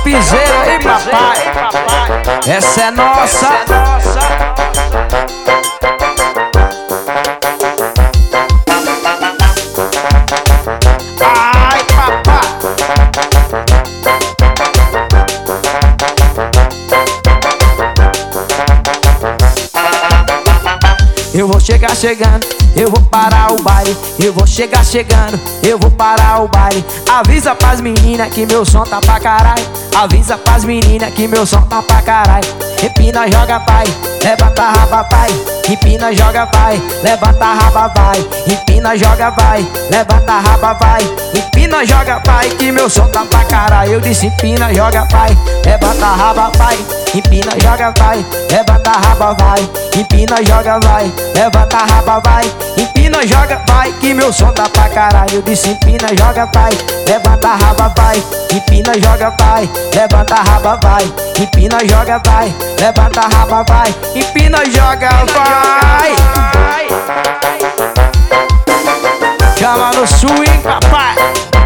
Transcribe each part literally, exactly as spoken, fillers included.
piseiro aí, papai. Essa é nossa. Ai, papai. Eu vou chegar chegando, eu vou parar o baile. Eu vou chegar chegando, eu vou parar o baile. Avisa pras meninas que meu som tá pra caralho. Avisa pras meninas que meu som tá pra caralho. Empina, joga, pai, levanta a raba, pai. Empina, joga, vai, levanta a raba, vai. Empina, joga, vai, levanta a raba, vai. Empina, joga, pai, que meu som tá pra caralho. Eu disse empina, joga, pai, levanta a raba, vai. Empina, joga, vai, levanta a raba, vai. Empina, joga, vai, levanta a raba, vai. Empina, joga, vai, que meu som tá pra caralho. Eu disse empina, joga, vai, levanta a raba, vai. Empina, joga, vai, levanta a raba, vai. Empina, joga, vai, levanta a raba, vai. Empina, joga, vai. Chama no swing, papai.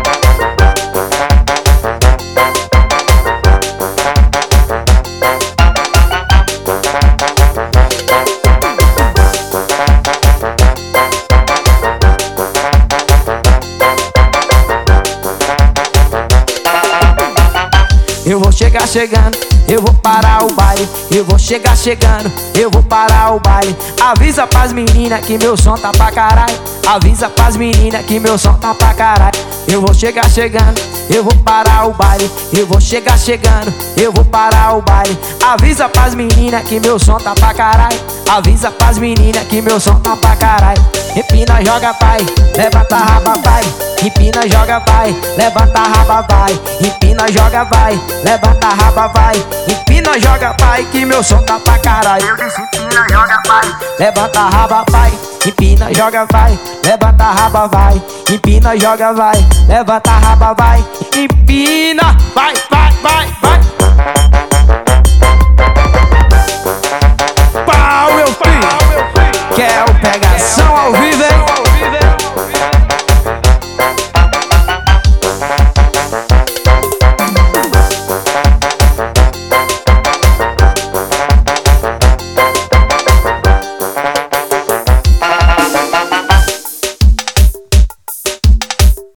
Eu vou chegar chegando, eu vou parar o baile. Eu vou chegar chegando, eu vou parar o baile. Avisa pras meninas que meu som tá pra caralho. Avisa pras meninas que meu som tá pra caralho. Eu vou chegar chegando, eu vou parar o baile. Eu vou chegar chegando, eu vou parar o baile. Avisa pras meninas que meu som tá pra caralho. Avisa pras meninas que meu som tá pra caralho. Empina, joga, pai, levanta a raba, vai. Empina, joga, vai, levanta a raba, vai. Empina, joga, vai, levanta a raba, vai. Empina, joga, pai, que meu som tá pra caralho. Eu disse empina, joga, vai, levanta a raba, vai. Empina, joga, vai, levanta a raba, vai. Empina, joga, vai, levanta a raba, vai. Empina, vai, vai, vai, vai.